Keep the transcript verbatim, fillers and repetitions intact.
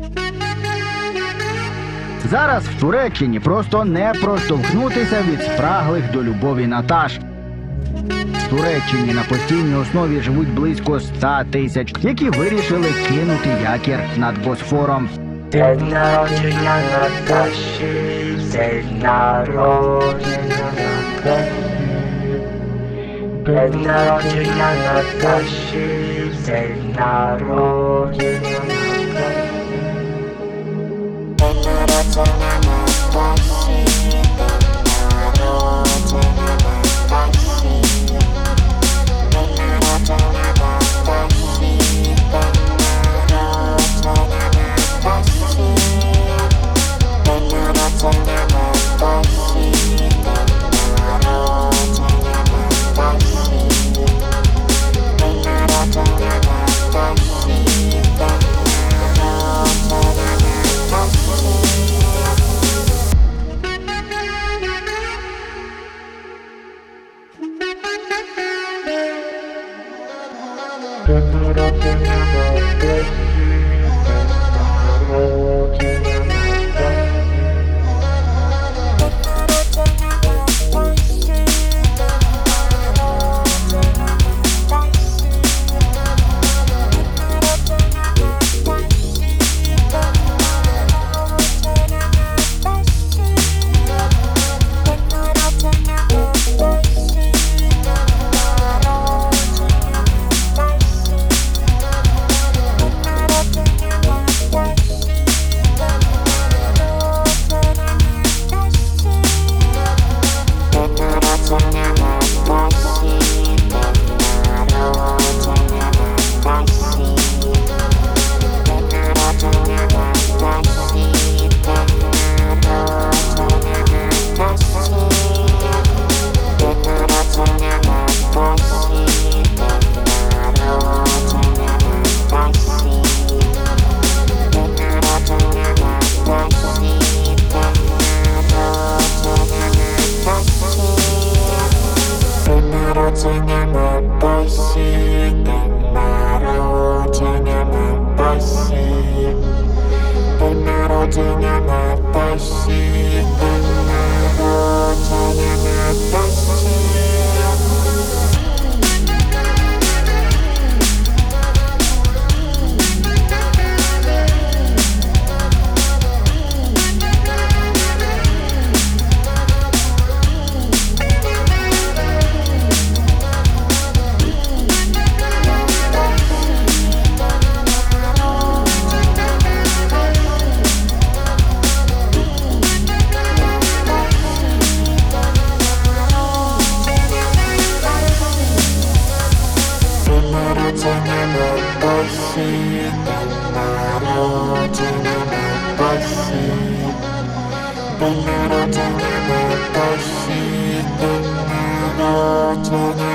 Зараз в Туреччині просто не проштовхнутися від спраглих до любові Наташ. В Туреччині на постійній основі живуть близько ста тисяч, які вирішили кинути якір над Босфором. День народження Наташі, день народження Наташі, день народження Наташі, день народження Наташі. День народження Наташі, день народження Наташі, день народження Наташі, день народження Наташі, день народження Наташі, день народження Наташі, день народження Наташі, день народження Наташі. День народження Наташі, Dень народження Наташі, день народження